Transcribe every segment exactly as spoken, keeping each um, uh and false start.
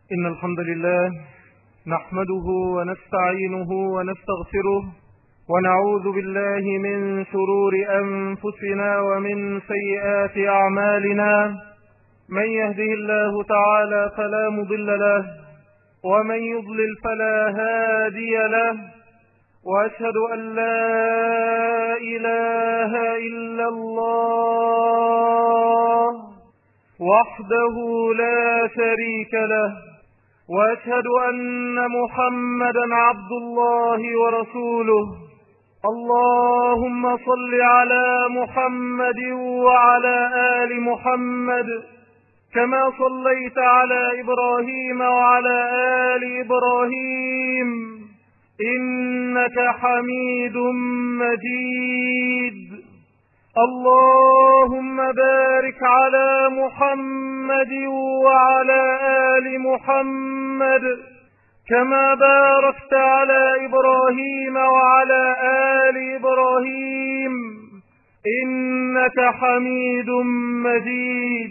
إن الحمد لله نحمده ونستعينه ونستغفره ونعوذ بالله من شرور أنفسنا ومن سيئات أعمالنا. من يهده الله تعالى فلا مضل له ومن يضلل فلا هادي له، وأشهد أن لا إله إلا الله وحده لا شريك له، وأشهد أن محمدا عبد الله ورسوله. اللهم صل على محمد وعلى آل محمد كما صليت على إبراهيم وعلى آل إبراهيم إنك حميد مجيد. اللهم بارك على محمد وعلى آل محمد كما باركت على إبراهيم وعلى آل إبراهيم إنك حميد مجيد.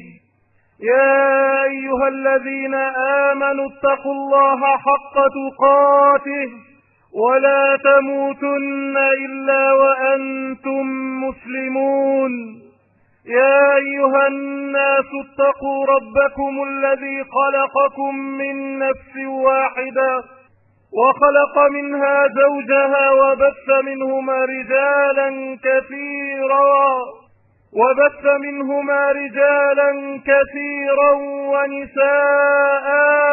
يا أيها الذين آمنوا اتقوا الله حق تقاته ولا تموتن إلا وأنتم مسلمون. يا أيها الناس اتقوا ربكم الذي خلقكم من نفس واحدة وخلق منها زوجها وبث منهما رجالا كثيرا وبث منهما رجالا كثيرا ونساء،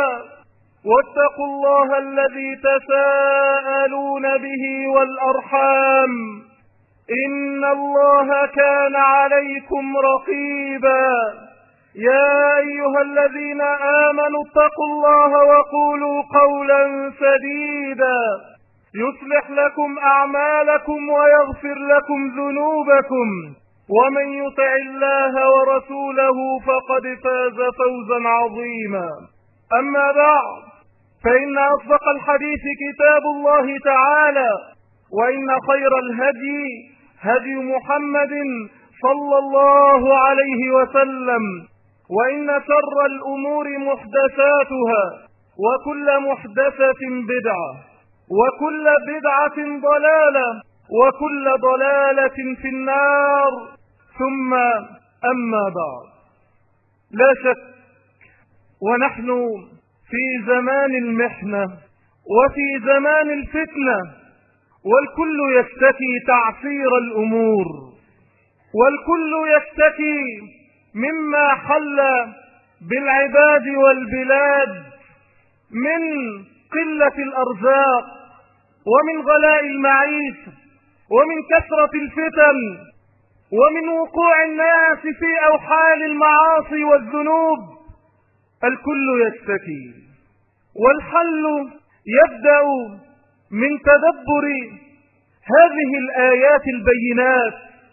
واتقوا الله الذي تساءلون به والأرحام إن الله كان عليكم رقيبا. يا أيها الذين آمنوا اتقوا الله وقولوا قولا سديدا يصلح لكم أعمالكم ويغفر لكم ذنوبكم، ومن يطع الله ورسوله فقد فاز فوزا عظيما. أما بعد، فإن أصدق الحديث كتاب الله تعالى، وإن خير الهدي هدي محمد صلى الله عليه وسلم، وإن شر الأمور محدثاتها، وكل محدثة بدعة، وكل بدعة ضلالة، وكل ضلالة في النار. ثم أما بعد، لا شك ونحن في زمان المحنة وفي زمان الفتنة، والكل يشتكي تعسير الأمور، والكل يشتكي مما حل بالعباد والبلاد من قلة الأرزاق ومن غلاء المعيشة ومن كثرة الفتن ومن وقوع الناس في أوحال المعاصي والذنوب. الكل يشتكي، والحل يبدأ من تدبر هذه الآيات البينات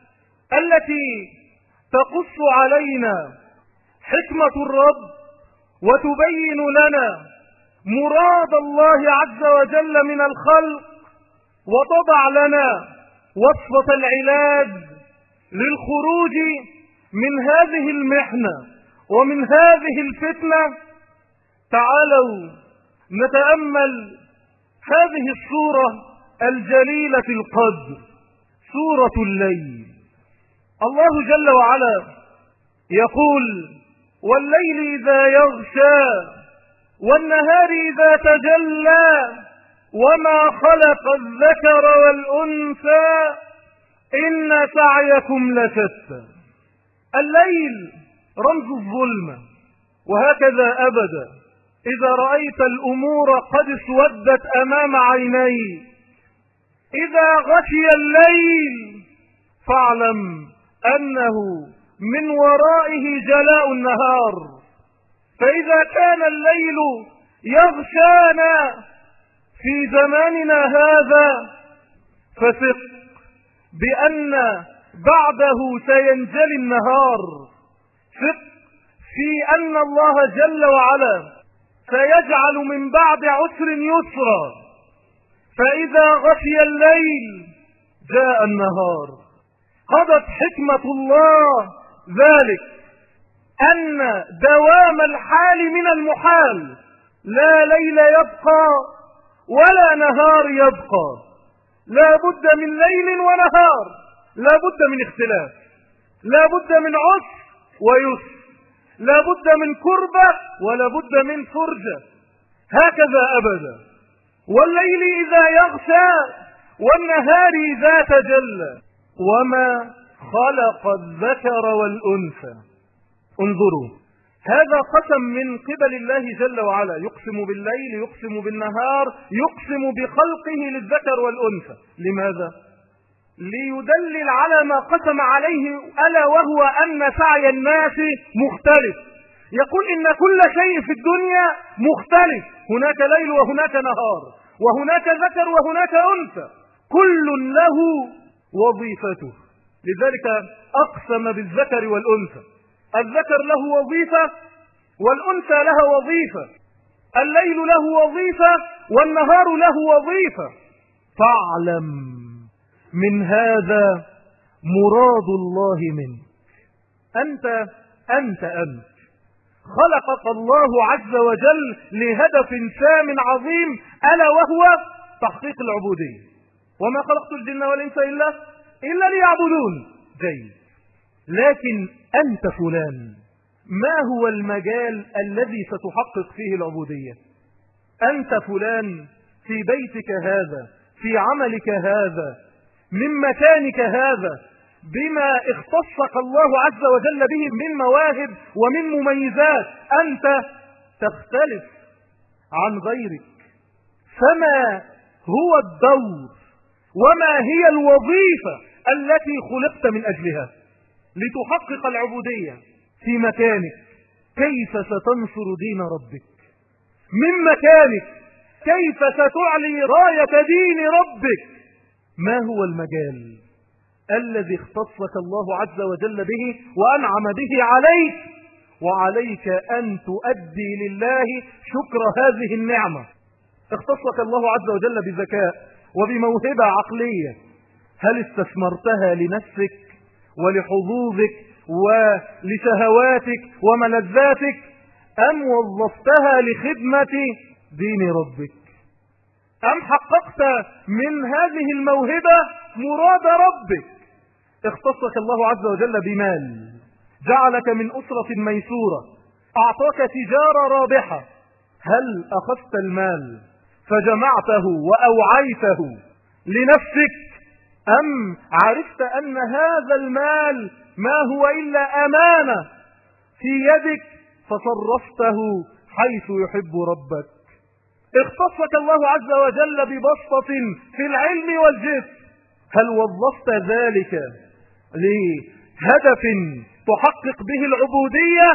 التي تقص علينا حكمة الرب وتبين لنا مراد الله عز وجل من الخلق، وتضع لنا وصفة العلاج للخروج من هذه المحنة ومن هذه الفتنة. تعالوا نتأمل هذه السورة الجليلة القدر، سورة الليل. الله جل وعلا يقول: والليل إذا يغشى والنهار إذا تجلى وما خلق الذكر والأنثى إن سعيكم لشتى. الليل رمز الظلمة، وهكذا أبدا إذا رأيت الأمور قد اسودت أمام عينيك، إذا غشي الليل فاعلم أنه من ورائه جلاء النهار. فإذا كان الليل يغشانا في زماننا هذا فثق بأن بعده سينجلي النهار. ثق في أن الله جل وعلا سيجعل من بعد عسر يسرا. فإذا غشي الليل جاء النهار. قضت حكمة الله ذلك أن دوام الحال من المحال لا ليل يبقى ولا نهار يبقى، لا بد من ليل ونهار، لا بد من اختلاف، لا بد من عسر ويسر، لا بد من كربة ولا بد من فرجة، هكذا أبدا. والليل إذا يغشى والنهار إذا تجلى، وما خلق الذكر والأنثى. انظروا، هذا قسم من قبل الله جل وعلا، يقسم بالليل، يقسم بالنهار، يقسم بخلقه للذكر والأنثى. لماذا؟ ليدلل على ما قسم عليه، ألا وهو أن سعي الناس مختلف. يقول إن كل شيء في الدنيا مختلف، هناك ليل وهناك نهار، وهناك ذكر وهناك أنثى، كل له وظيفته. لذلك أقسم بالذكر والأنثى، الذكر له وظيفة والأنثى لها وظيفة، الليل له وظيفة والنهار له وظيفة. فاعلم من هذا مراد الله منك. أنت أنت أنت خلقك الله عز وجل لهدف سام عظيم، ألا وهو تحقيق العبودية. وما خلقت الجن والإنس إلا إلا ليعبدون. جيد، لكن أنت فلان، ما هو المجال الذي ستحقق فيه العبودية؟ أنت فلان في بيتك هذا، في عملك هذا، من مكانك هذا، بما اختصك الله عز وجل به من مواهب ومن مميزات، أنت تختلف عن غيرك. فما هو الدور وما هي الوظيفة التي خلقت من أجلها لتحقق العبودية في مكانك؟ كيف ستنصر دين ربك من مكانك؟ كيف ستعلي راية دين ربك؟ ما هو المجال الذي اختصك الله عز وجل به وأنعم به عليك، وعليك أن تؤدي لله شكر هذه النعمة؟ اختصك الله عز وجل بذكاء وبموهبة عقلية، هل استثمرتها لنفسك ولحظوظك ولشهواتك وملذاتك، أم وظفتها لخدمة دين ربك؟ أم حققت من هذه الموهبة مراد ربك؟ اختصك الله عز وجل بمال، جعلك من أسرة ميسورة، أعطاك تجارة رابحة، هل أخذت المال فجمعته وأوعيته لنفسك، أم عرفت أن هذا المال ما هو إلا أمانة في يدك فصرفته حيث يحب ربك؟ اختصك الله عز وجل ببسطة في العلم والجسم، هل وظفت ذلك لهدف تحقق به العبودية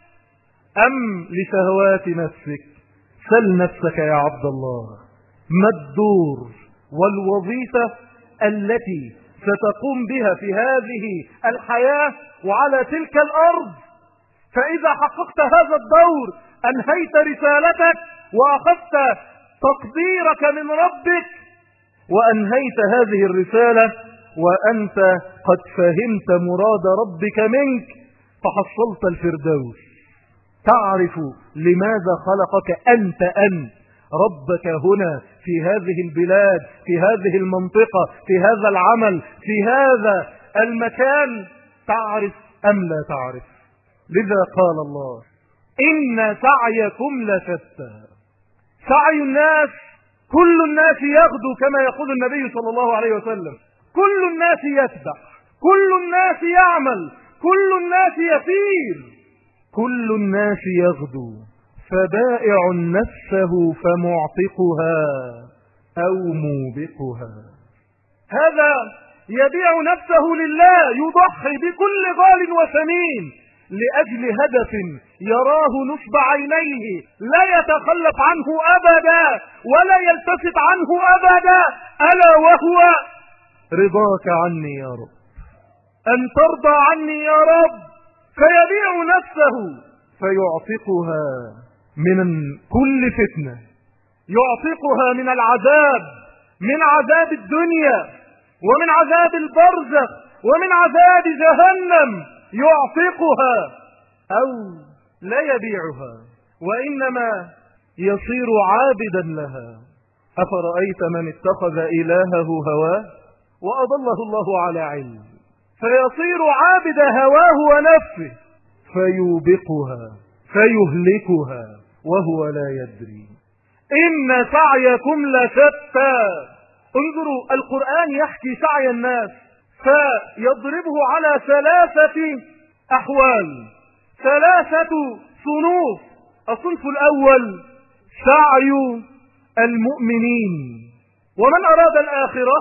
أم لشهوات نفسك؟ سل نفسك يا عبد الله، ما الدور والوظيفة التي ستقوم بها في هذه الحياة وعلى تلك الأرض؟ فإذا حققت هذا الدور أنهيت رسالتك وأخذت تقديرك من ربك، وأنهيت هذه الرسالة وأنت قد فهمت مراد ربك منك، فحصلت الفردوس. تعرف لماذا خلقك أنت أنت ربك هنا في هذه البلاد، في هذه المنطقة، في هذا العمل، في هذا المكان؟ تعرف أم لا تعرف؟ لذا قال الله إن سعيكم لشتى. سعي الناس، كل الناس يغدو كما يقول النبي صلى الله عليه وسلم، كل الناس يسبح، كل الناس يعمل، كل الناس يسير، كل الناس يغدو، فبائع نفسه فمعتقها أو موبقها. هذا يبيع نفسه لله، يضحي بكل غال وثمين لأجل هدف يراه نصب عينيه، لا يتخلف عنه أبدا ولا يلتفت عنه أبدا، ألا وهو رضاك عني يا رب، أن ترضى عني يا رب. فيبيع نفسه فيعتقها من كل فتنة، يعتقها من العذاب، من عذاب الدنيا ومن عذاب البرزخ ومن عذاب جهنم، يعتقها. أو لا يبيعها وإنما يصير عابدا لها. أفرأيت من اتخذ إلهه هواه وأضله الله على علم، فيصير عابد هواه ونفسه فيوبقها فيهلكها وهو لا يدري. إن سعيكم لشتى. انظروا، القرآن يحكي سعي الناس فيضربه على ثلاثة أحوال، ثلاثة صنوف. الصنف الأول سعي المؤمنين، ومن أراد الآخرة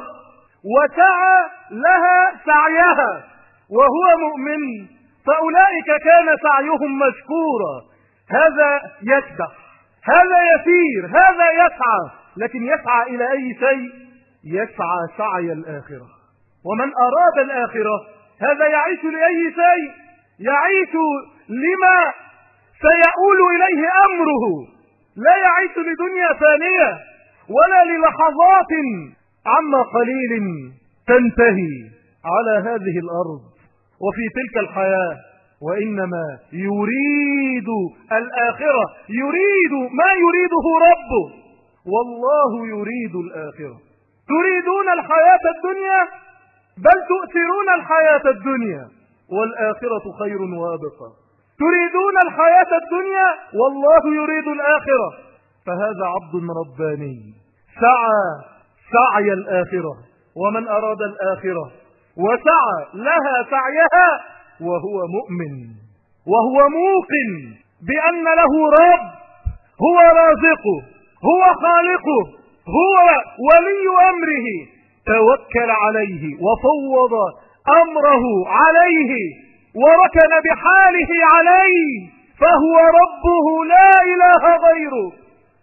وسعى لها سعيها وهو مؤمن فأولئك كان سعيهم مشكورا. هذا يكدح، هذا يسير، هذا يسعى، لكن يسعى إلى أي شيء؟ يسعى سعي الآخرة. ومن أراد الآخرة هذا يعيش لأي شيء؟ يعيش لما سيؤول إليه أمره، لا يعيش لدنيا ثانية ولا للحظات عما قليل تنتهي على هذه الأرض وفي تلك الحياة، وإنما يريد الآخرة، يريد ما يريده ربه، والله يريد الآخرة. تريدون الحياة الدنيا؟ بل تؤثرون الحياة الدنيا والآخرة خير وابقى. تريدون الحياة الدنيا والله يريد الآخرة. فهذا عبد رباني سعى سعي الآخرة. ومن أراد الآخرة وسعى لها سعيها وهو مؤمن وهو موقن بأن له رب هو رازقه، هو خالقه، هو ولي أمره، توكل عليه وفوض أمره عليه وركن بحاله عليه، فهو ربه لا إله غيره.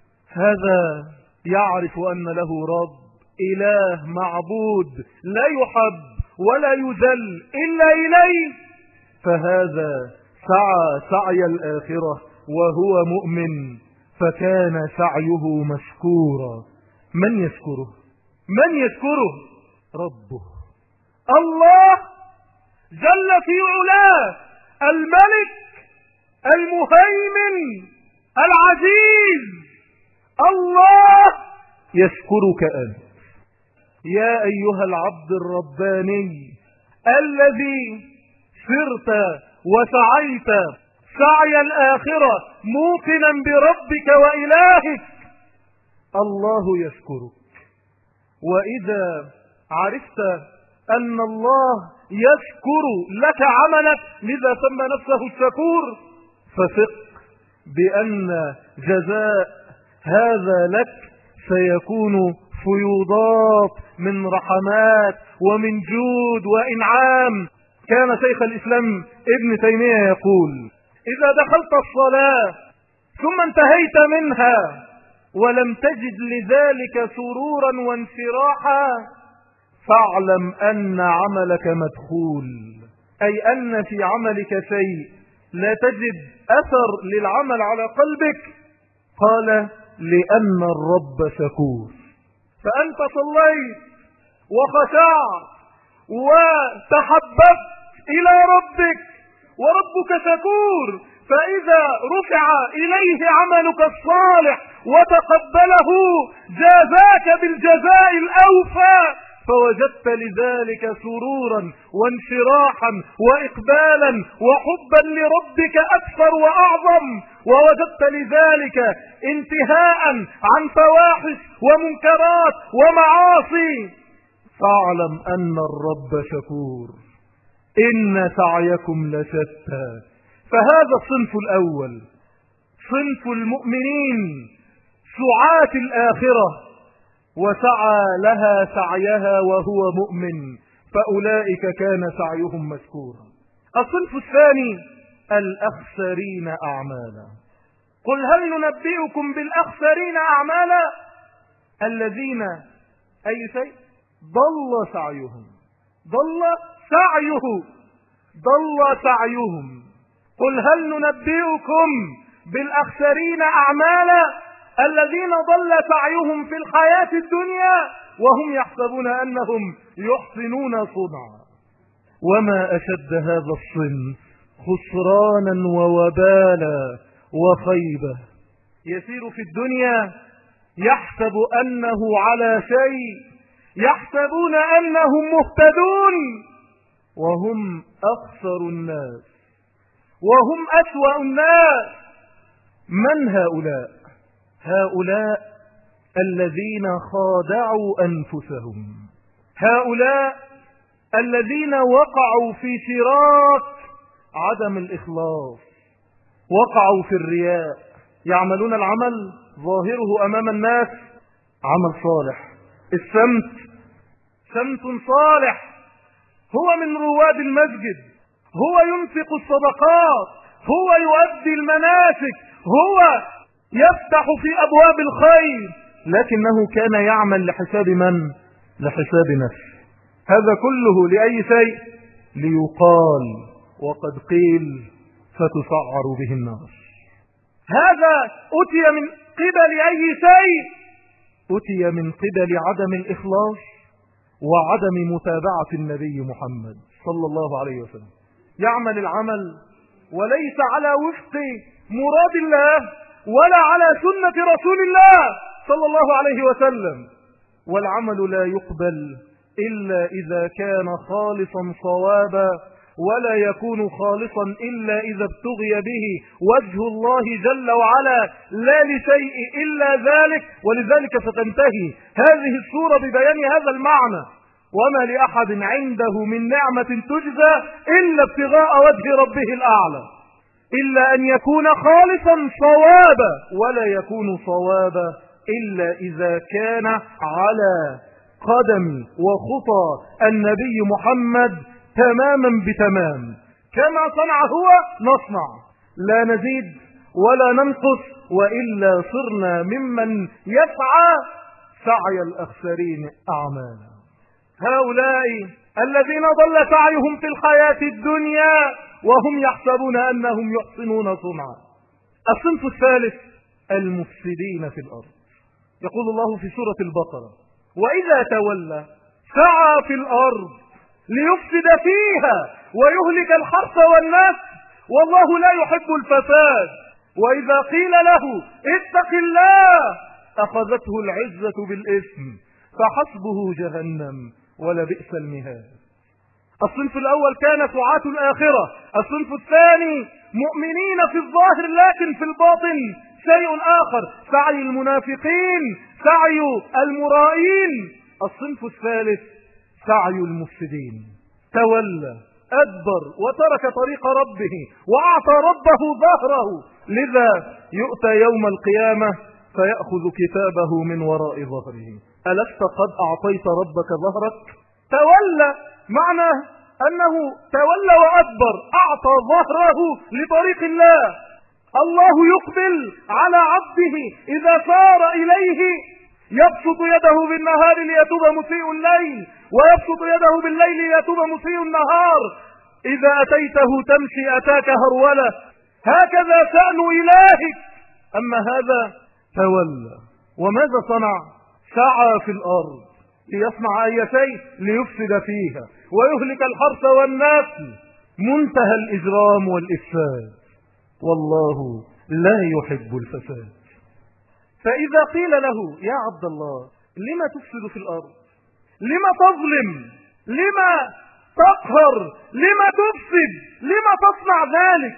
هذا يعرف أن له رب، إله معبود لا يحب ولا يذل إلا إليه، فهذا سعى سعي الآخرة وهو مؤمن فكان سعيه مشكورا. من يشكره؟ من يشكره؟ ربه الله جل في علاه، الملك المهيمن العزيز. الله يشكرك أنت يا أيها العبد الرباني الذي سرت وسعيت سعي الآخرة موقنا بربك وإلهك. الله يشكرك. وإذا عرفت أن الله يشكر لك عملك، لذا سمى نفسه الشكور، فثق بأن جزاء هذا لك سيكون فيوضات من رحمات ومن جود وإنعام. كان شيخ الإسلام ابن تيمية يقول: إذا دخلت الصلاة ثم انتهيت منها ولم تجد لذلك سرورا وانشراحا فاعلم أن عملك مدخول، أي أن في عملك شيء لا تجد أثر للعمل على قلبك. قال: لأن الرب شكور. فأنت صليت وخشعت وتحببت إلى ربك وربك شكور، فإذا رفع إليه عملك الصالح وتقبله جازاك بالجزاء الأوفى، فوجدت لذلك سرورا وانشراحا وإقبالا وحبا لربك أكثر وأعظم، ووجدت لذلك انتهاء عن فواحش ومنكرات ومعاصي. فاعلم أن الرب شكور. إن سعيكم لشتى. فهذا الصنف الأول، صنف المؤمنين سعاة الآخرة وسعى لها سعيها وهو مؤمن، فأولئك كان سعيهم مشكورا. الصنف الثاني الأخسرين أعمالا. قل هل ننبئكم بالأخسرين أعمالا؟ الذين أي شيء ضل سعيهم، ضل سعيه ضل سعيهم. قل هل ننبئكم بالأخسرين أعمالا؟ الذين ضل سعيهم في الحياة الدنيا وهم يحسبون أنهم يحسنون صنعا. وما أشد هذا الصنف خسرانا ووبالا وخيبة. يسير في الدنيا يحسب أنه على شيء، يحسبون أنهم مهتدون وهم أخسر الناس وهم أسوأ الناس. من هؤلاء؟ هؤلاء الذين خادعوا أنفسهم، هؤلاء الذين وقعوا في شراك عدم الإخلاص، وقعوا في الرياء، يعملون العمل ظاهره أمام الناس عمل صالح، السمت سمت صالح، هو من رواد المسجد، هو ينفق الصدقات، هو يؤدي المناسك، هو يفتح في أبواب الخير، لكنه كان يعمل لحساب من؟ لحساب نفسه. هذا كله لأي شيء؟ ليقال وقد قيل فتسعر به النار. هذا أتي من قبل أي شيء؟ أتي من قبل عدم الإخلاص وعدم متابعة النبي محمد صلى الله عليه وسلم. يعمل العمل وليس على وفق مراد الله ولا على سنة رسول الله صلى الله عليه وسلم، والعمل لا يقبل إلا إذا كان خالصا صوابا، ولا يكون خالصا إلا إذا ابتغي به وجه الله جل وعلا لا لشيء إلا ذلك. ولذلك ستنتهي هذه السورة ببيان هذا المعنى: وما لأحد عنده من نعمة تجزى إلا ابتغاء وجه ربه الأعلى، إلا أن يكون خالصا صوابا، ولا يكون صوابا إلا إذا كان على قدم وخطى النبي محمد تماما بتمام. كما صنع هو نصنع، لا نزيد ولا ننقص، وإلا صرنا ممن يسعى سعي الأخسرين أعمالا. هؤلاء الذين ضل سعيهم في الحياة الدنيا وهم يحسبون أنهم يحسنون صنعا. الصنف الثالث المفسدين في الأرض. يقول الله في سورة البقرة: وإذا تولى سعى في الأرض ليفسد فيها ويهلك الحرث والنسل والله لا يحب الفساد. وإذا قيل له اتق الله أخذته العزة بالإثم فحسبه جهنم ولبئس المهاد. الصنف الأول كان سعاة الآخرة، الصنف الثاني مؤمنين في الظاهر لكن في الباطن شيء آخر، سعي المنافقين، سعي المرائين. الصنف الثالث سعي المفسدين، تولى أدبر وترك طريق ربه وأعطى ربه ظهره، لذا يؤتى يوم القيامة فيأخذ كتابه من وراء ظهره. ألست قد أعطيت ربك ظهرك؟ تولى معنى أنه تولى وأدبر، أعطى ظهره لطريق الله. الله يقبل على عبده إذا سار إليه، يبسط يده بالنهار ليتوب مسيء الليل، ويبسط يده بالليل ليتوب مسيء النهار. إذا أتيته تمشي أتاك هرولة، هكذا شأن إلهك. أما هذا تولى، وماذا صنع؟ سعى في الأرض ليصنع أي شيء ليفسد فيها ويهلك الحرث والنسل، منتهى الإجرام والإفساد، والله لا يحب الفساد. فإذا قيل له يا عبد الله لما تفسد في الأرض، لما تظلم، لما تقهر، لما تفسد، لما تصنع ذلك؟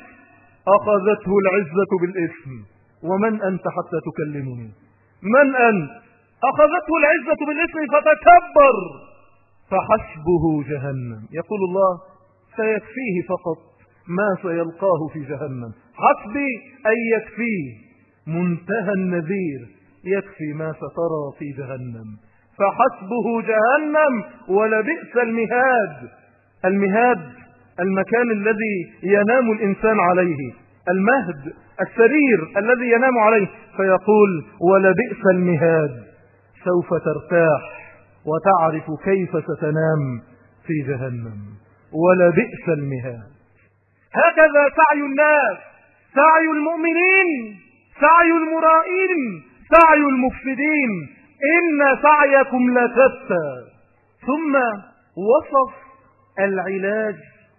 أخذته العزة بالإثم. ومن أنت حتى تكلمني؟ من أنت؟ أخذته العزة بالإثم فتكبر فحسبه جهنم. يقول الله سيكفيه فقط ما سيلقاه في جهنم، حسبي أن يكفيه، منتهى النذير، يكفي ما سترى في جهنم، فحسبه جهنم ولبئس المهاد. المهاد المكان الذي ينام الإنسان عليه، المهد السرير الذي ينام عليه، فيقول ولبئس المهاد. سوف ترتاح وتعرف كيف ستنام في جهنم، ولبئس المهاد. هكذا سعي الناس، سعي المؤمنين، سعي المرائين، سعي المفسدين، إن سعيكم لشتى. ثم وصف العلاج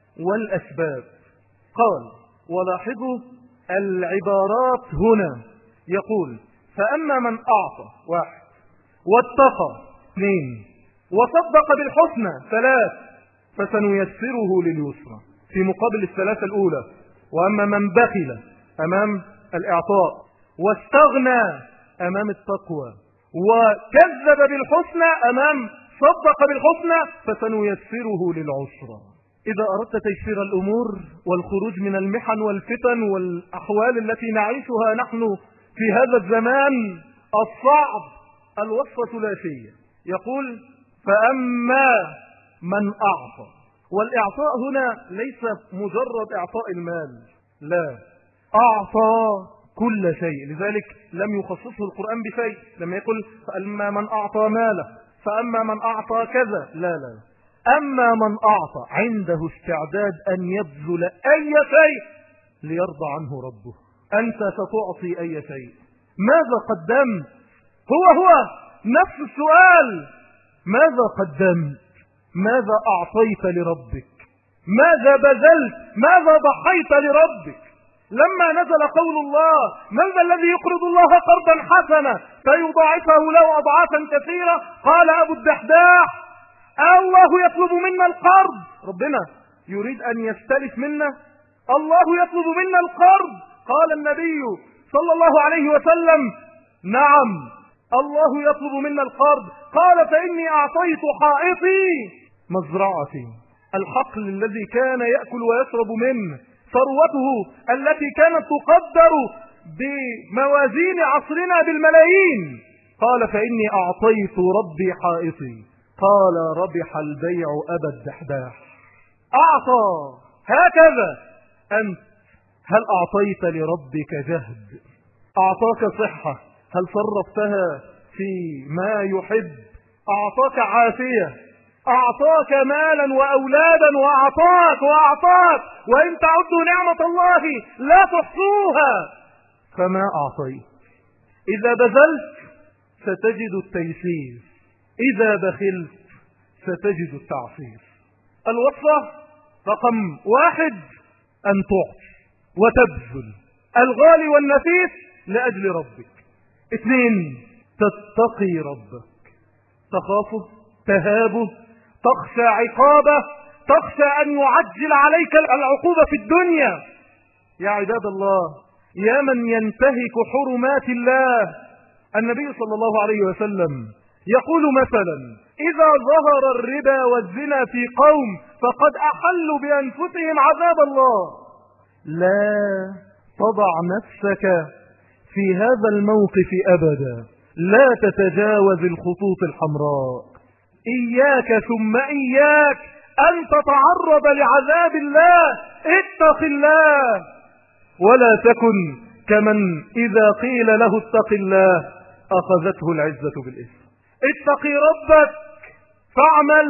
والأسباب، قال ولاحظوا العبارات هنا يقول فأما من أعطى واحد واتقى اثنين وصدق بالحسنى ثلاث فسنيسره لليسرى في مقابل الثلاثة الأولى. وأما من بخل أمام الإعطاء واستغنى أمام التقوى وكذب بالحسنى أمام صدق بالحسنى فسنيسره للعسرى. إذا أردت تيسير الأمور والخروج من المحن والفتن والأحوال التي نعيشها نحن في هذا الزمان الصعب الوصفة ثلاثية. يقول فأما من أعطى، والإعطاء هنا ليس مجرد إعطاء المال، لا، أعطى كل شيء، لذلك لم يخصصه القرآن بشيء، لما يقول فأما من أعطى ماله فأما من أعطى كذا، لا لا، أما من أعطى عنده استعداد أن يبذل أي شيء ليرضى عنه ربه. أنت ستعطي أي شيء، ماذا قدمت؟ هو هو نفس السؤال، ماذا قدمت؟ ماذا أعطيت لربك؟ ماذا بذلت؟ ماذا ضحيت لربك؟ لما نزل قول الله من ذا الذي يقرض الله قرضا حسنا فيضاعفه له أضعافا كثيرة، قال أبو الدحداح الله يطلب منا القرض، ربنا يريد أن يستلف منا، الله يطلب منا القرض. قال النبي صلى الله عليه وسلم نعم الله يطلب منا القرض. قال فإني أعطيت حائطي مزرعتي، الحقل الذي كان يأكل ويشرب منه، ثروته التي كانت تقدر بموازين عصرنا بالملايين. قال فإني أعطيت ربي حائطي، قال ربح البيع أبا الدحداح. أعطى. هكذا أنت، هل أعطيت لربك جهد؟ أعطاك صحة، هل صرفتها في ما يحب؟ أعطاك عافية، أعطاك مالا وأولادا، وأعطاك وأعطاك، وإن تعدوا نعمة الله لا تحصوها. فما أعطيت؟ إذا بذلت ستجد التيسير، إذا بخلت ستجد التعصير. الوصفة رقم واحد أن تعطي وتبذل الغالي والنفيس لأجل ربك. اثنين تتقي ربك، تخافه، تهابه، تخشى عقابه، تخشى أن يعجل عليك العقوبة في الدنيا. يا عباد الله، يا من ينتهك حرمات الله، النبي صلى الله عليه وسلم يقول مثلا إذا ظهر الربا والزنا في قوم فقد أحلوا بأنفسهم عذاب الله. لا تضع نفسك في هذا الموقف أبدا، لا تتجاوز الخطوط الحمراء. إياك ثم إياك أن تتعرض لعذاب الله، اتق الله، ولا تكن كمن إذا قيل له اتق الله أخذته العزة بالإثم. اتقي ربك فاعمل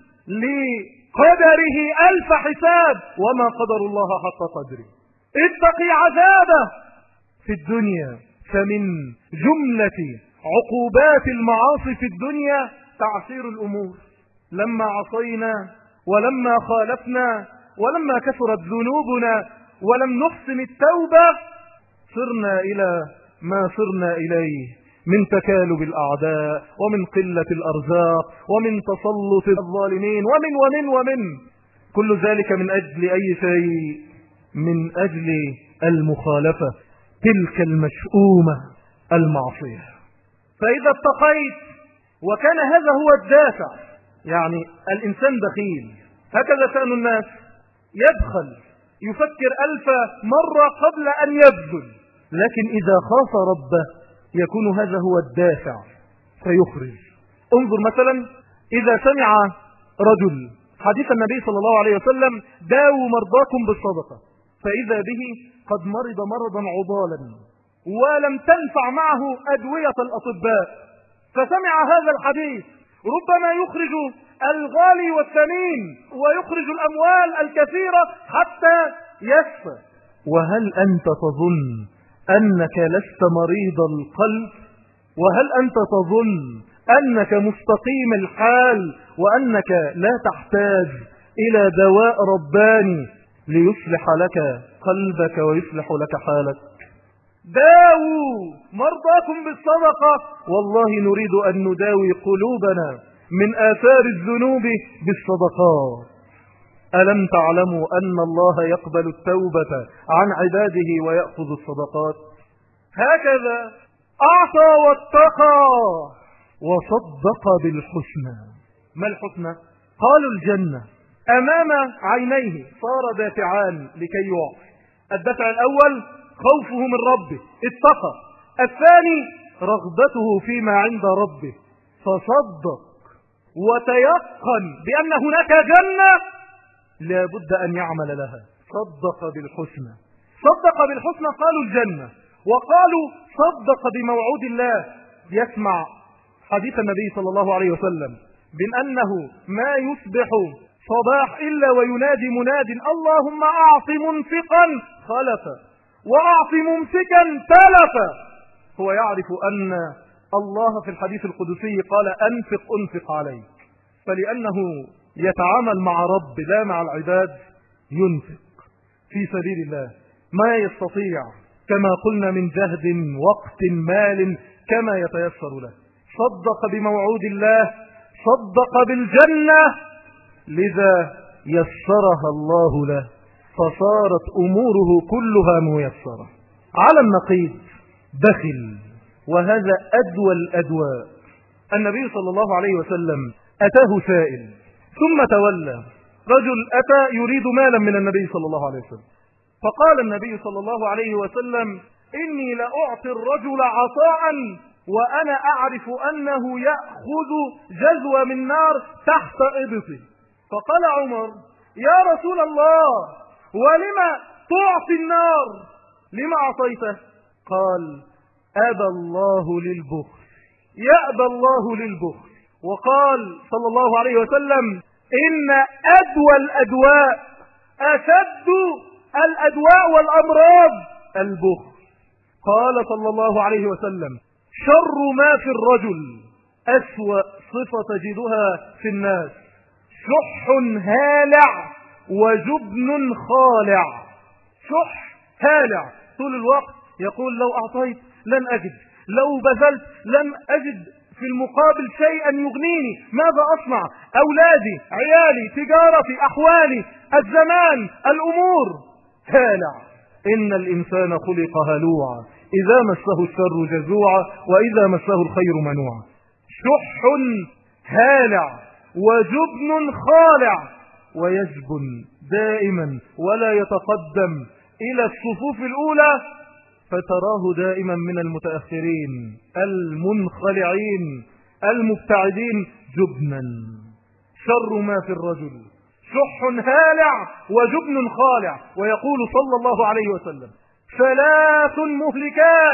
لقدره ألف حساب وما قدر الله حق قدره. اتقي عذابه في الدنيا، فمن جملة عقوبات المعاصي في الدنيا تعسير الأمور. لما عصينا ولما خالفنا ولما كثرت ذنوبنا ولم نحسن التوبة صرنا إلى ما صرنا إليه من تكالب الأعداء ومن قلة الأرزاق ومن تسلط الظالمين ومن ومن ومن كل ذلك من أجل أي شيء؟ من أجل المخالفة، تلك المشؤومة المعصية. فإذا اتقيت وكان هذا هو الدافع، يعني الإنسان بخيل، هكذا شأن الناس، يبخل، يفكر ألف مرة قبل أن يبذل، لكن إذا خاف ربه يكون هذا هو الدافع فيخرج. انظر مثلا إذا سمع رجل حديث النبي صلى الله عليه وسلم داووا مرضاكم بالصدقة، فإذا به قد مرض مرضا عضالا ولم تنفع معه أدوية الأطباء، فسمع هذا الحديث ربما يخرج الغالي والثمين ويخرج الأموال الكثيرة حتى يشفى. وهل أنت تظن أنك لست مريض القلب؟ وهل أنت تظن أنك مستقيم الحال وأنك لا تحتاج إلى دواء رباني ليصلح لك قلبك ويصلح لك حالك؟ داووا مرضاكم بالصدقة. والله نريد أن نداوي قلوبنا من آثار الذنوب بالصدقات. ألم تعلموا أن الله يقبل التوبة عن عباده ويأخذ الصدقات؟ هكذا أعطى واتقى وصدق بالحسنى. ما الحسنى؟ قالوا الجنة. أمام عينيه صار دافعان لكي يعطي. الدافع الأول خوفه من ربه اتقى، الثاني رغبته فيما عند ربه فصدق وتيقن بأن هناك جنة لا بد أن يعمل لها. صدق بالحسنى. صدق بالحسنى قالوا الجنة، وقالوا صدق بموعود الله. يسمع حديث النبي صلى الله عليه وسلم بأنه ما يصبح صباح إلا وينادي مناد اللهم أعط منفقا خلفا وأعط ممسكا تلفا. هو يعرف أن الله في الحديث القدسي قال أنفق أنفق عليك، فلأنه يتعامل مع رب لا مع العباد ينفق في سبيل الله ما يستطيع كما قلنا من جهد وقت مال كما يتيسر له. صدق بموعود الله، صدق بالجنة، لذا يسرها الله له فصارت أموره كلها ميسرة. على النقيض بخل، وهذا أدوى الأدواء. النبي صلى الله عليه وسلم أتاه سائل ثم تولى. رجل أتى يريد مالا من النبي صلى الله عليه وسلم، فقال النبي صلى الله عليه وسلم إني لأعطي الرجل عطاء وأنا أعرف أنه يأخذ جذوة من نار تحت إبطي. فقال عمر يا رسول الله ولما تعطي النار، لما أعطيته؟ قال أبى الله للبخل، يأبى الله للبخل. وقال صلى الله عليه وسلم إن أدوى الأدواء أشد الأدواء والأمراض البخل. قال صلى الله عليه وسلم شر ما في الرجل أسوأ صفة تجدها في الناس شح هالع وجبن خالع. شح هالع طول الوقت يقول لو أعطيت لن أجد، لو بذلت لن أجد في المقابل شيئا يغنيني، ماذا أصنع؟ أولادي، عيالي، تجارتي، أحوالي، الزمان، الأمور. هالع. إن الإنسان خلق هلوعا إذا مسه الشر جزوعا وإذا مسه الخير منوعا. شح هالع وجبن خالع، ويجبن دائما ولا يتقدم إلى الصفوف الأولى، فتراه دائما من المتأخرين المنخلعين المبتعدين جبنا. شر ما في الرجل شح هالع وجبن خالع. ويقول صلى الله عليه وسلم ثلاث مهلكات: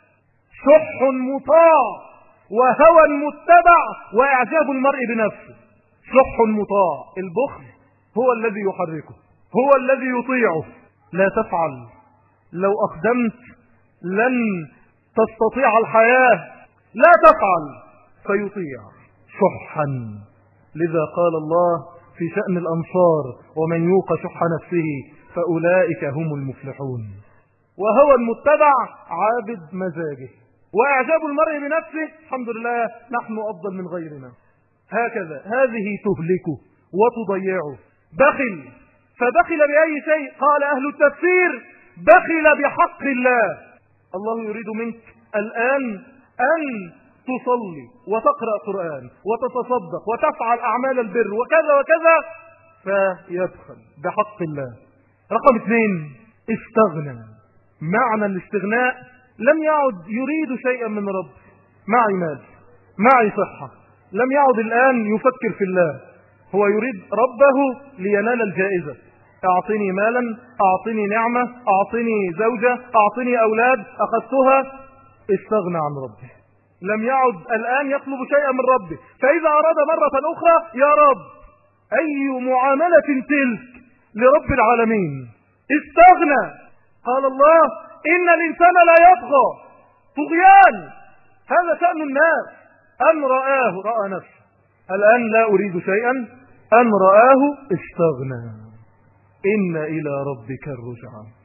شح مطاع وهوى متبع وإعجاب المرء بنفسه. شح مطاع، البخل هو الذي يحركه، هو الذي يطيعه. لا تفعل، لو أقدمت لن تستطيع الحياة، لا تفعل، فيطيع. شحا. لذا قال الله في شأن الأنصار ومن يوق شح نفسه فأولئك هم المفلحون. وهو المتبع عابد مزاجه، وإعجاب المرء بنفسه الحمد لله نحن أفضل من غيرنا. هكذا هذه تهلكه وتضيعه. بخل. فبخل بأي شيء؟ قال أهل التفسير بخل بحق الله. الله يريد منك الآن أن تصلي وتقرأ قرآن وتتصدق وتفعل أعمال البر وكذا وكذا، فيدخل بحق الله. رقم اثنين، استغنى. معنى الاستغناء لم يعد يريد شيئا من رب. معي مال، معي صحة، لم يعد الآن يفكر في الله، هو يريد ربه لينال الجائزة. أعطني مالا، أعطني نعمة، أعطني زوجة، أعطني أولاد، أخذتها. استغنى عن ربه، لم يعد الآن يطلب شيئا من ربه. فإذا أراد مرة أخرى يا رب أي معاملة تلك لرب العالمين. استغنى. قال الله إن الإنسان لا يطغى طغيان. هذا شأن الناس، أن رآه رأى نفسه، الآن لا أريد شيئا، أن رآه استغنى. إن إلى ربك الرجعى.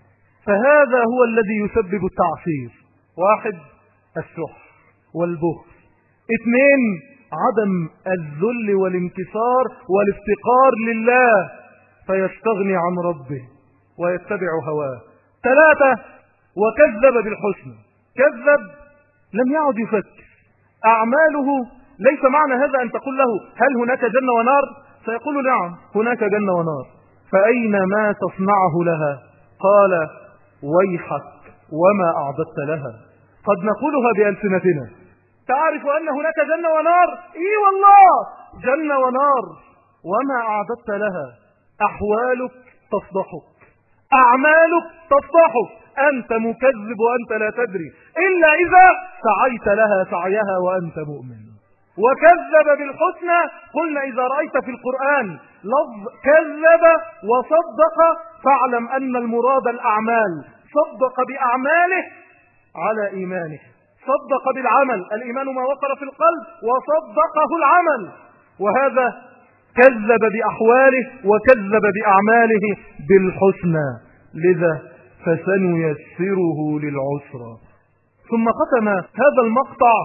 فهذا هو الذي يسبب التعسير. واحد، الشح والبخل. اثنين، عدم الذل والانكسار والافتقار لله فيستغني عن ربه ويتبع هواه. ثلاثة، وكذب بالحسنى. كذب، لم يعد يفكر. أعماله ليس معنى هذا أن تقول له هل هناك جنة ونار؟ سيقول نعم هناك جنة ونار، فأين ما تصنعه لها؟ قال ويحك وما أعددت لها. قد نقولها بألسنتنا، تعرف أن هناك جنة ونار؟ إي والله جنة ونار، وما أعددت لها. أحوالك تصدحك، أعمالك تصدحك، أنت مكذب وأنت لا تدري إلا إذا سعيت لها سعيها وأنت مؤمن. وكذب بالحسنى، قلنا إذا رأيت في القرآن لفظ كذب وصدق فاعلم أن المراد الأعمال. صدق بأعماله على إيمانه، صدق بالعمل، الإيمان ما وقر في القلب وصدقه العمل، وهذا كذب بأحواله وكذب بأعماله بالحسنى، لذا فسنيسره للعسرى. ثم ختم هذا المقطع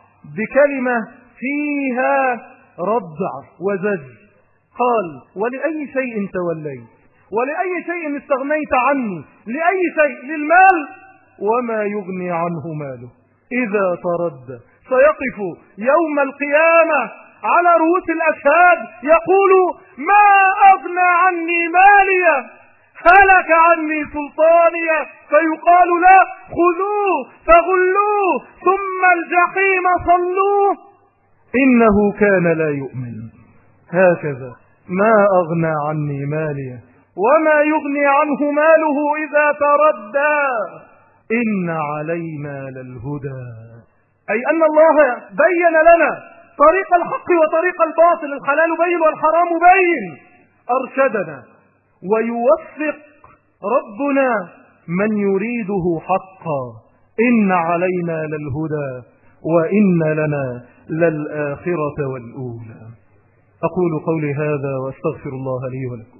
بكلمة فيها ردع وزج، قال ولأي شيء توليت، ولأي شيء استغنيت عنه، لأي شيء؟ للمال، وما يغني عنه ماله إذا تردى. سيقف يوم القيامة على رؤوس الأشهاد يقول ما أغنى عني مالية، هلك عني سلطانية، فيقال له خذوه فغلوه ثم الجحيم صلوه إنه كان لا يؤمن. هكذا ما أغنى عني مالية وما يغني عنه ماله إذا تردى. إن علينا للهدى، أي أن الله بين لنا طريق الحق وطريق الباطل، الحلال بين والحرام بين، أرشدنا ويوفق ربنا من يريده حقا. إن علينا للهدى وإن لنا للآخرة والأولى. أقول قولي هذا وأستغفر الله لي ولكم.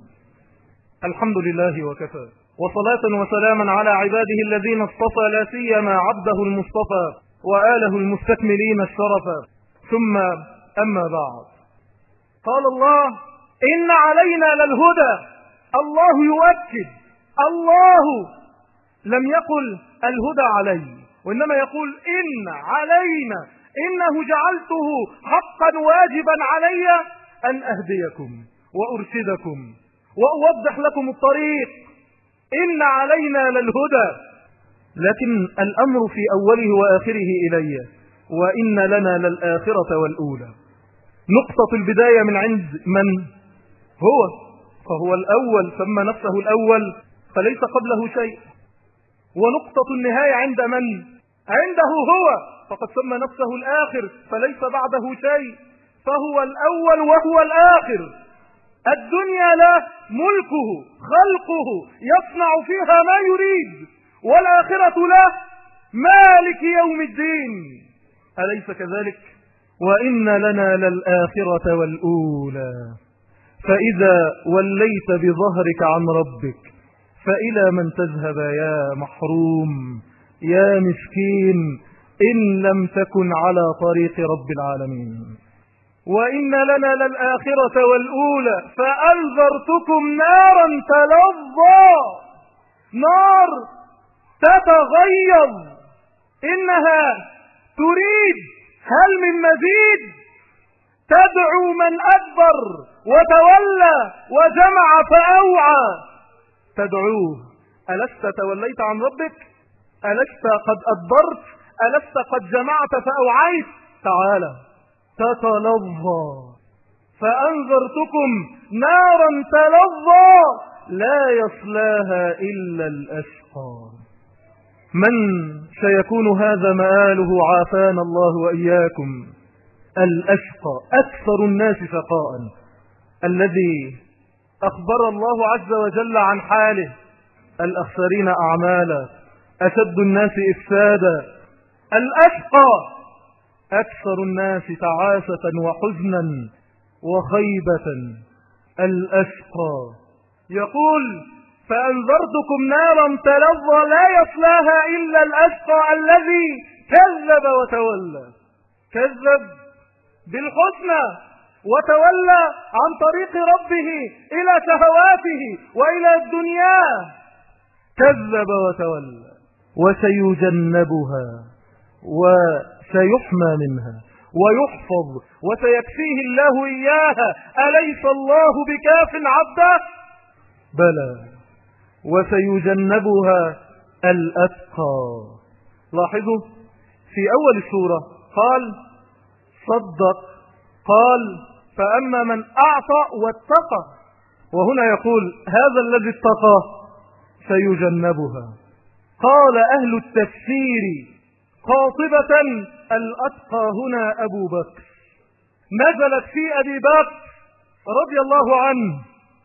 الحمد لله وكفى، وصلاة وسلاما على عباده الذين اصطفى، لا سيما عبده المصطفى وآله المستكملين الشرفا، ثم أما بعد. قال الله إن علينا للهدى، الله يؤكد، الله لم يقل الهدى علي، وإنما يقول إن علينا، إنه جعلته حقا واجبا علي أن أهديكم وأرشدكم وأوضح لكم الطريق. إن علينا للهدى، لكن الأمر في أوله وآخره إلي، وإن لنا للآخرة والأولى. نقطة البداية من عند من؟ هو، فهو الأول سمى نفسه الأول فليس قبله شيء. ونقطة النهاية عند من؟ عنده هو، فقد سمى نفسه الآخر فليس بعده شيء، فهو الأول وهو الآخر. الدنيا له ملكه خلقه يصنع فيها ما يريد، والآخرة له مالك يوم الدين، أليس كذلك؟ وإن لنا للآخرة والأولى. فإذا وليت بظهرك عن ربك فإلى من تذهب يا محروم يا مسكين إن لم تكن على طريق رب العالمين. وإن لنا للآخرة والأولى فأنذرتكم نارا تلظى، نار تتغيظ، إنها تريد هل من مزيد، تدعو من أدبر وتولى وجمع فأوعى، تدعوه ألست توليت عن ربك؟ ألست قد أدبرت؟ ألست قد جمعت فأوعيت؟ تعالى تتلظى. فأنذرتكم نارا تلظى لا يصلاها إلا الأشقى. من سيكون هذا مآله؟ عافانا الله وإياكم. الأشقى أكثر الناس شقاء، الذي أخبر الله عز وجل عن حاله: الأخسرين أعمالا، أشد الناس إفسادا. الأشقى أكثر الناس تعاسة وحزنا وخيبة. الأشقى يقول فأنذرتكم نارا تلظى لا يصلاها إلا الأشقى الذي كذب وتولى. كذب بالحسنى وتولى عن طريق ربه إلى شهواته وإلى الدنيا. كذب وتولى. وسيجنبها وسيحمى منها ويحفظ وسيكفيه الله إياها. أليس الله بكاف عبده؟ بلى. وسيجنبها الأتقى. لاحظوا في أول السورة قال صدق، قال فأما من أعطى واتقى، وهنا يقول هذا الذي اتقى سيجنبها. قال أهل التفسير قاطبة الأتقى هنا أبو بكر، نزلت في أبي بكر رضي الله عنه،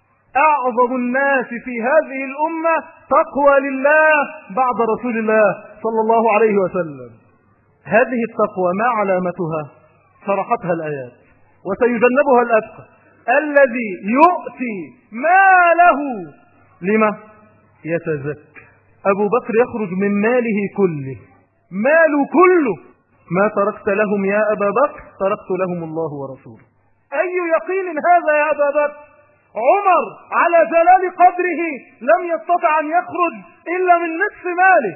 أعظم الناس في هذه الأمة تقوى لله بعد رسول الله صلى الله عليه وسلم. هذه التقوى ما علامتها؟ شرحتها الآيات. وسيجنبها الأتقى الذي يؤتي ماله لما يتزكى. أبو بكر يخرج من ماله كله، ماله كله. ما تركت لهم يا أبا بكر تركت لهم الله ورسوله. أي يقين هذا يا أبا بكر؟ عمر على جلال قدره لم يستطع أن يخرج إلا من نصف ماله.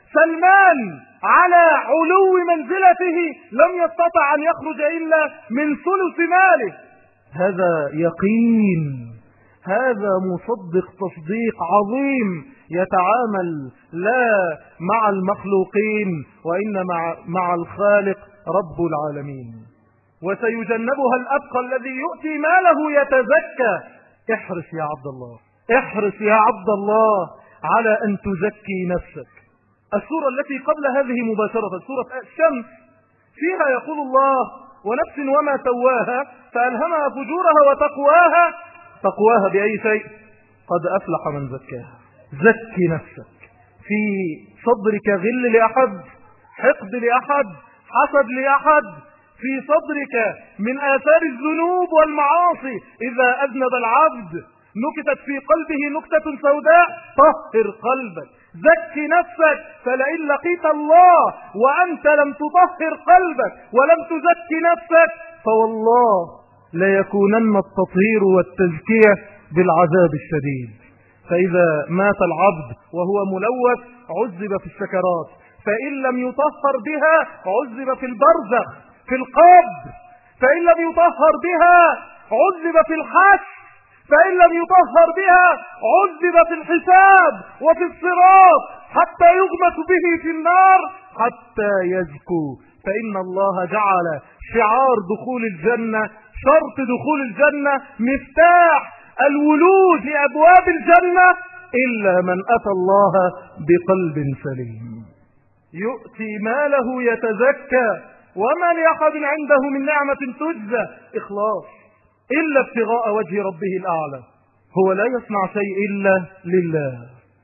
سلمان على علو منزلته لم يستطع أن يخرج إلا من ثلث ماله. هذا يقين، هذا مصدق تصديق عظيم يتعامل لا مع المخلوقين وإنما مع الخالق رب العالمين. وسيجنبها الأتقى الذي يؤتي ماله يتزكى. احرص يا عبد الله، احرص يا عبد الله على أن تزكي نفسك. السورة التي قبل هذه مباشرة سورة الشمس فيها يقول الله ونفس وما سواها فألهمها فجورها وتقواها. تقواها بأي شيء؟ قد أفلح من زكاها. زكي نفسك. في صدرك غل لأحد، حقد لأحد، حسد لأحد، في صدرك من آثار الذنوب والمعاصي إذا أذنب العبد نكتت في قلبه نكتة سوداء، طهر قلبك، زكي نفسك. فلئن لقيت الله وأنت لم تطهر قلبك ولم تزكي نفسك فوالله ليكونن التطهير والتزكية بالعذاب الشديد. فإذا مات العبد وهو ملوث عذب في السكرات، فإن لم يطهر بها عذب في البرزخ في القبر، فإن لم يطهر بها عذب في الحشر، فإن لم يطهر بها عذب في الحساب وفي الصراط حتى يغمس به في النار حتى يزكو. فإن الله جعل شعار دخول الجنة، شرط دخول الجنة، مفتاح الولوج لأبواب الجنة إلا من أتى الله بقلب سليم. يؤتي ماله يتزكى وما لأحد عنده من نعمة تجزى إخلاص إلا ابتغاء وجه ربه الأعلى. هو لا يصنع شيء إلا لله.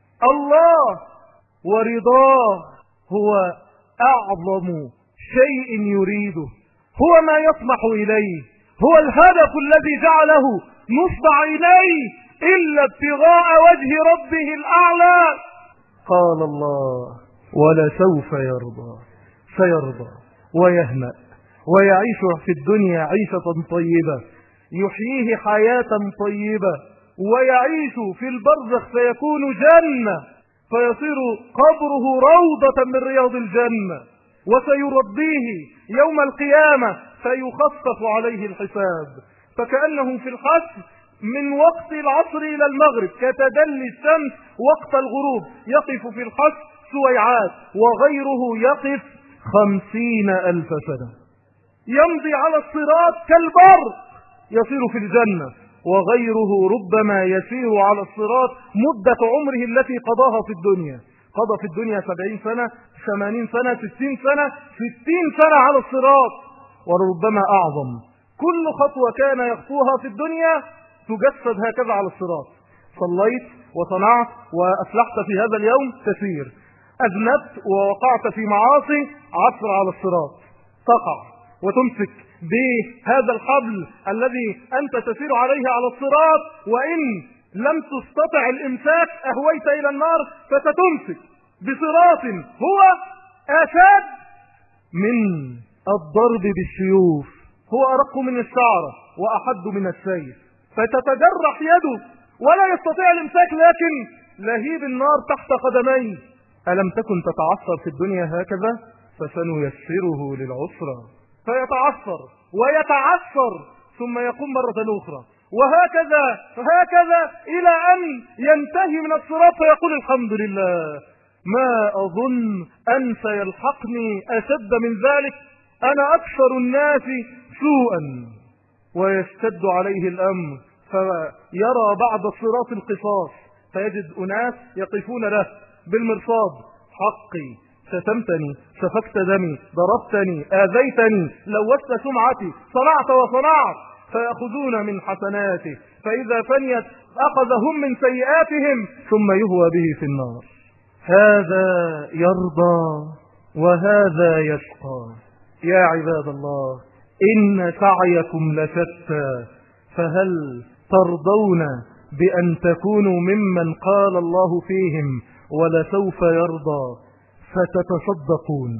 الله ورضاه هو أعظم شيء يريده، هو ما يطمح إليه، هو الهدف الذي جعله نصب إليه إلا ابتغاء وجه ربه الأعلى. قال الله ولسوف يرضى، سيرضى ويهنأ ويعيش في الدنيا عيشة طيبة، يحييه حياة طيبة، ويعيش في البرزخ فيكون جنة، فيصير قبره روضة من رياض الجنة، وسيرضيه يوم القيامة فيخفف عليه الحساب. فكأنه في الحشر من وقت العصر إلى المغرب كتدلي الشمس وقت الغروب، يقف في الحشر سويعات وغيره يقف خمسين ألف سنة. يمضي على الصراط كالبرق يصير في الجنة، وغيره ربما يسير على الصراط مدة عمره التي قضاها في الدنيا. قضى في الدنيا سبعين سنة، ثمانين سنة، ستين سنة، ستين سنة على الصراط وربما أعظم. كل خطوة كان يخطوها في الدنيا تجسد هكذا على الصراط. صليت وصنعت وأفلحت في هذا اليوم تسير، أذنبت ووقعت في معاصي عثر على الصراط، تقع وتمسك بهذا الحبل الذي أنت تسير عليه على الصراط، وإن لم تستطع الإمساك أهويت إلى النار فستمسك بصراط هو أشد من الضرب بالسيوف، هو أرق من الشعرة وأحد من السيف، فتتجرح يده ولا يستطيع الإمساك، لكن لهيب النار تحت قدميه. ألم تكن تتعثر في الدنيا هكذا؟ فسنيسره للعسرى، فيتعثر ويتعثر ثم يقوم مرة أخرى، وهكذا هكذا إلى أن ينتهي من الصراط فيقول الحمد لله، ما أظن أن سيلحقني أشد من ذلك، أنا أكثر الناس سوءا. ويشتد عليه الأمر فيرى بعد الصراط القصاص، فيجد أناس يقفون له بالمرصاد، حقي، شتمتني، سفكت دمي، ضربتني، آذيتني، لوثت سمعتي، صنعت وصنعت، فيأخذون من حسناته، فإذا فنيت أخذهم من سيئاتهم ثم يهوى به في النار. هذا يرضى وهذا يشقى. يا عباد الله، إن سعيكم لشتى، فهل ترضون بأن تكونوا ممن قال الله فيهم ولسوف يرضى، فتتصدقون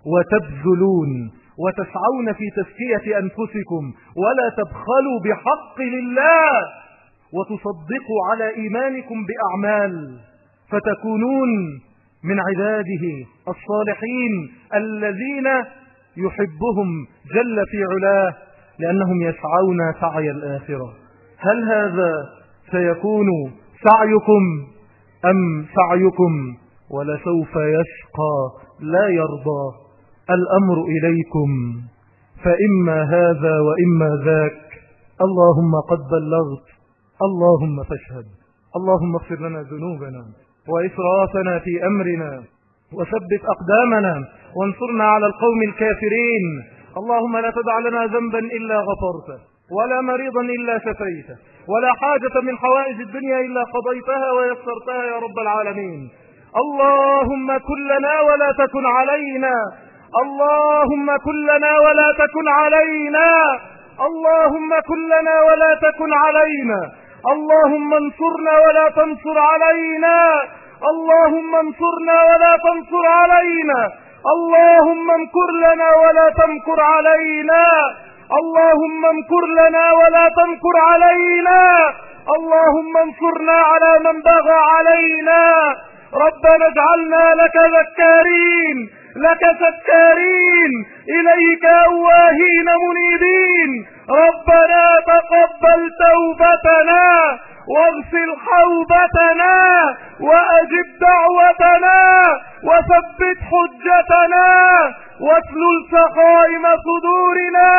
وتبذلون وتسعون في تزكية أنفسكم ولا تبخلوا بحق لله، وتصدقوا على إيمانكم بأعمال، فتكونون من عباده الصالحين الذين يحبهم جل في علاه لأنهم يسعون سعي الآخرة. هل هذا سيكون سعيكم أم سعيكم ولسوف يشقى لا يرضى؟ الأمر إليكم، فإما هذا وإما ذاك. اللهم قد بلغت، اللهم فاشهد. اللهم اغفر لنا ذنوبنا وإسرافنا في أمرنا وثبت أقدامنا وانصرنا على القوم الكافرين. اللهم لا تدع لنا ذنبا إلا غفرته، ولا مريضا إلا شفيته، ولا حاجة من حوائج الدنيا إلا قضيتها ويسرتها يا رب العالمين. اللهم كن لنا ولا تكن علينا، اللهم كن لنا ولا تكن علينا، اللهم كن لنا ولا تكن علينا، اللهم انصرنا ولا تنصر علينا، اللهم انصرنا ولا تنصر علينا، اللهم امكر لنا ولا تمكر علينا، اللهم امكر لنا ولا تمكر علينا، اللهم انصرنا على من بغى علينا. ربنا اجعلنا لك ذكارين، لك سكارين، إليك أواهين منيبين. ربنا تقبل توبتنا واغسل حوبتنا وأجب دعوتنا وثبت حجتنا واسلل سخائم صدورنا.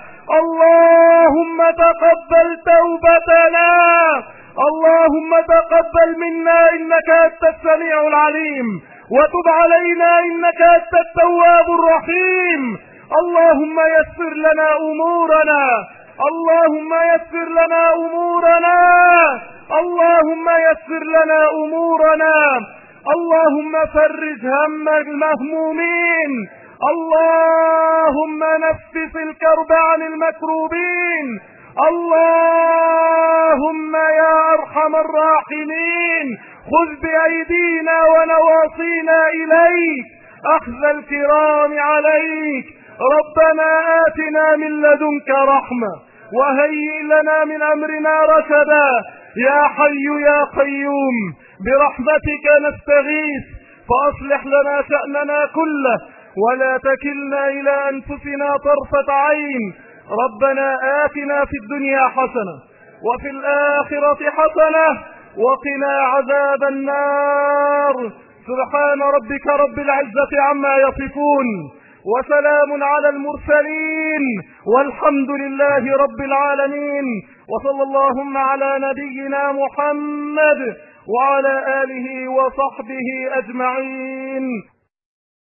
اللهم تقبل توبتنا، اللهم تقبل منا إنك أنت السميع العليم، وتب علينا إنك أنت التواب الرحيم. اللهم يسر لنا أمورنا، اللهم يسر لنا أمورنا، اللهم يسر لنا أمورنا، اللهم فرج هم المهمومين، اللهم نفس الكرب عن المكروبين، اللهم يا أرحم الراحمين خذ بأيدينا ونواصينا إليك أخذ الكرام عليك. ربنا آتنا من لدنك رحمة وهيئ لنا من أمرنا رشدا. يا حي يا قيوم برحمتك نستغيث، فأصلح لنا شأننا كله ولا تكلنا إلى أنفسنا طرفة عين. ربنا آتنا في الدنيا حسنة وفي الآخرة حسنة وقنا عذاب النار. سبحان ربك رب العزة عما يصفون، وسلام على المرسلين، والحمد لله رب العالمين. وصلى اللهم على نبينا محمد وعلى آله وصحبه أجمعين.